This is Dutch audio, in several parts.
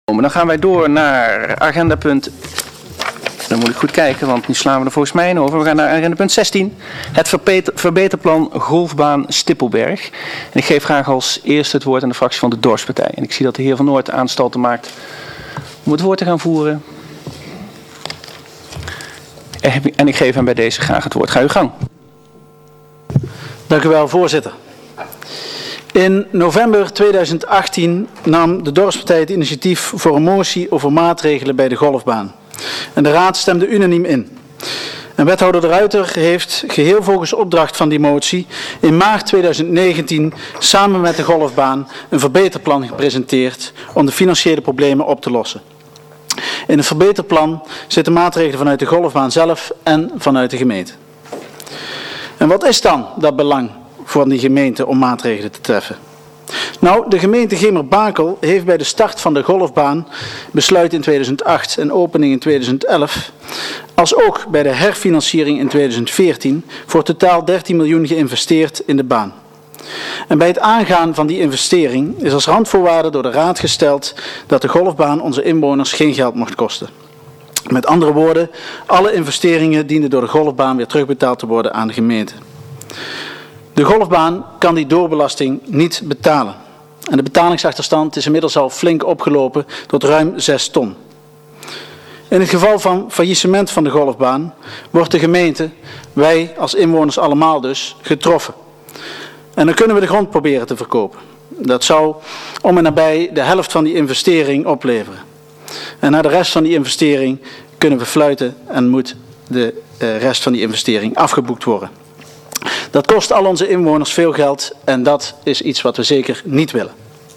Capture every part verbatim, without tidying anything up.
Dan gaan wij door naar agenda punt, dan moet ik goed kijken, want nu slaan we er volgens mij in over. We gaan naar agenda punt zestien, het verbeter, verbeterplan golfbaan Stippelberg. En ik geef graag als eerste het woord aan de fractie van de Dorpspartij. En ik zie dat de heer Van Noort aanstalten maakt om het woord te gaan voeren. En ik geef hem bij deze graag het woord. Ga uw gang. Dank u wel, voorzitter. In november tweeduizend achttien nam de Dorpspartij het initiatief voor een motie over maatregelen bij de golfbaan. En de raad stemde unaniem in. En wethouder De Ruiter heeft, geheel volgens opdracht van die motie, in maart tweeduizend negentien samen met de golfbaan een verbeterplan gepresenteerd om de financiële problemen op te lossen. In het verbeterplan zitten maatregelen vanuit de golfbaan zelf en vanuit de gemeente. En wat is dan dat belang voor die gemeente om maatregelen te treffen? Nou, de gemeente Gemert-Bakel heeft bij de start van de golfbaan, besluit in tweeduizend acht en opening in tweeduizend elf, als ook bij de herfinanciering in tweeduizend veertien, voor totaal dertien miljoen geïnvesteerd in de baan. En bij het aangaan van die investering is als randvoorwaarde door de raad gesteld dat de golfbaan onze inwoners geen geld mocht kosten. Met andere woorden, alle investeringen dienden door de golfbaan weer terugbetaald te worden aan de gemeente. De golfbaan kan die doorbelasting niet betalen. En de betalingsachterstand is inmiddels al flink opgelopen tot ruim zes ton. In het geval van faillissement van de golfbaan wordt de gemeente, wij als inwoners allemaal dus, getroffen. En dan kunnen we de grond proberen te verkopen. Dat zou om en nabij de helft van die investering opleveren. En na de rest van die investering kunnen we fluiten en moet de rest van die investering afgeboekt worden. Dat kost al onze inwoners veel geld en dat is iets wat we zeker niet willen.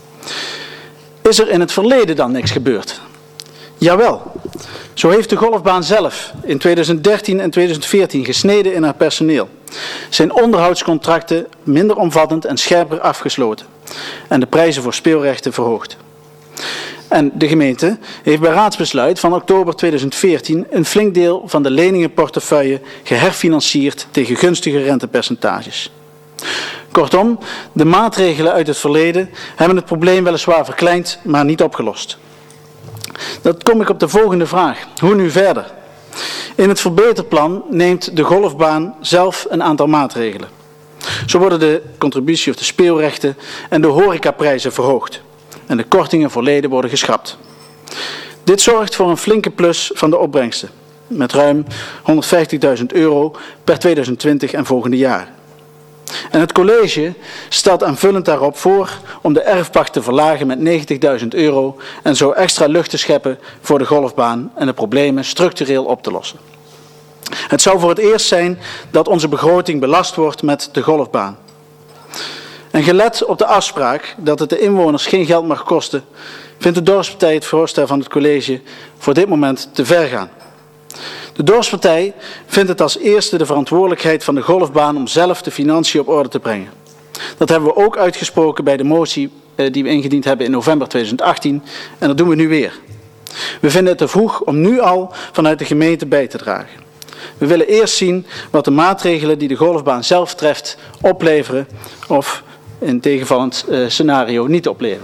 Is er in het verleden dan niks gebeurd? Jawel. Zo heeft de golfbaan zelf in tweeduizend dertien en tweeduizend veertien gesneden in haar personeel. Zijn onderhoudscontracten minder omvattend en scherper afgesloten. En de prijzen voor speelrechten verhoogd. En de gemeente heeft bij raadsbesluit van oktober tweeduizend veertien een flink deel van de leningenportefeuille geherfinancierd tegen gunstige rentepercentages. Kortom, de maatregelen uit het verleden hebben het probleem weliswaar verkleind, maar niet opgelost. Dan kom ik op de volgende vraag. Hoe nu verder? In het verbeterplan neemt de golfbaan zelf een aantal maatregelen. Zo worden de contributie of de speelrechten en de horecaprijzen verhoogd. En de kortingen voor leden worden geschrapt. Dit zorgt voor een flinke plus van de opbrengsten. Met ruim honderdvijftigduizend euro per tweeduizend twintig en volgende jaar. En het college stelt aanvullend daarop voor om de erfpacht te verlagen met negentigduizend euro en zo extra lucht te scheppen voor de golfbaan en de problemen structureel op te lossen. Het zou voor het eerst zijn dat onze begroting belast wordt met de golfbaan. En gelet op de afspraak dat het de inwoners geen geld mag kosten, vindt de Dorpspartij het voorstel van het college voor dit moment te ver gaan. De Dorpspartij vindt het als eerste de verantwoordelijkheid van de golfbaan om zelf de financiën op orde te brengen. Dat hebben we ook uitgesproken bij de motie die we ingediend hebben in november tweeduizend achttien en dat doen we nu weer. We vinden het te vroeg om nu al vanuit de gemeente bij te dragen. We willen eerst zien wat de maatregelen die de golfbaan zelf treft opleveren of in tegenvallend uh, scenario niet opleveren.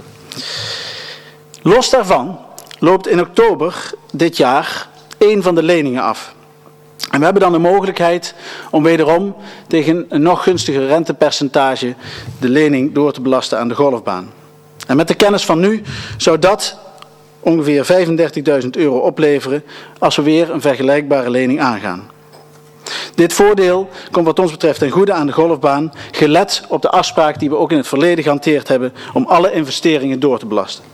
Los daarvan loopt in oktober dit jaar één van de leningen af. En we hebben dan de mogelijkheid om wederom tegen een nog gunstiger rentepercentage de lening door te belasten aan de golfbaan. En met de kennis van nu zou dat ongeveer vijfendertigduizend euro opleveren als we weer een vergelijkbare lening aangaan. Dit voordeel komt wat ons betreft ten goede aan de golfbaan, gelet op de afspraak die we ook in het verleden gehanteerd hebben om alle investeringen door te belasten.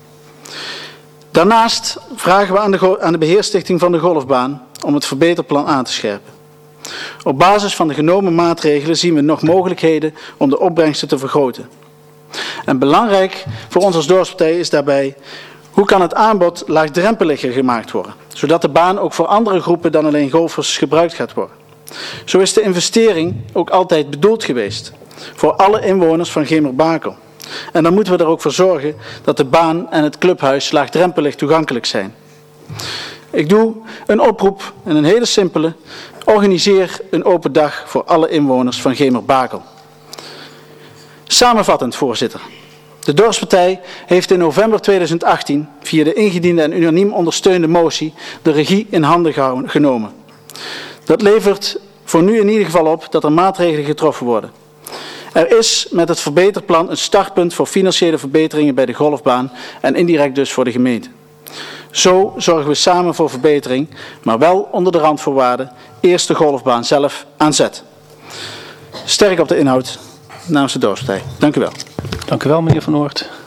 Daarnaast vragen we aan de, aan de beheerstichting van de golfbaan om het verbeterplan aan te scherpen. Op basis van de genomen maatregelen zien we nog mogelijkheden om de opbrengsten te vergroten. En belangrijk voor ons als dorpspartij is daarbij: hoe kan het aanbod laagdrempeliger gemaakt worden, zodat de baan ook voor andere groepen dan alleen golfers gebruikt gaat worden. Zo is de investering ook altijd bedoeld geweest, voor alle inwoners van Gemert-Bakel. En dan moeten we er ook voor zorgen dat de baan en het clubhuis laagdrempelig toegankelijk zijn. Ik doe een oproep en een hele simpele: organiseer een open dag voor alle inwoners van Gemert-Bakel. Samenvattend, voorzitter. De Dorpspartij heeft in november tweeduizend achttien via de ingediende en unaniem ondersteunde motie de regie in handen genomen. Dat levert voor nu in ieder geval op dat er maatregelen getroffen worden. Er is met het verbeterplan een startpunt voor financiële verbeteringen bij de golfbaan en indirect dus voor de gemeente. Zo zorgen we samen voor verbetering, maar wel onder de randvoorwaarden eerst de golfbaan zelf aan zet. Sterk op de inhoud namens de Dorpspartij. Dank u wel. Dank u wel, meneer Van Oort.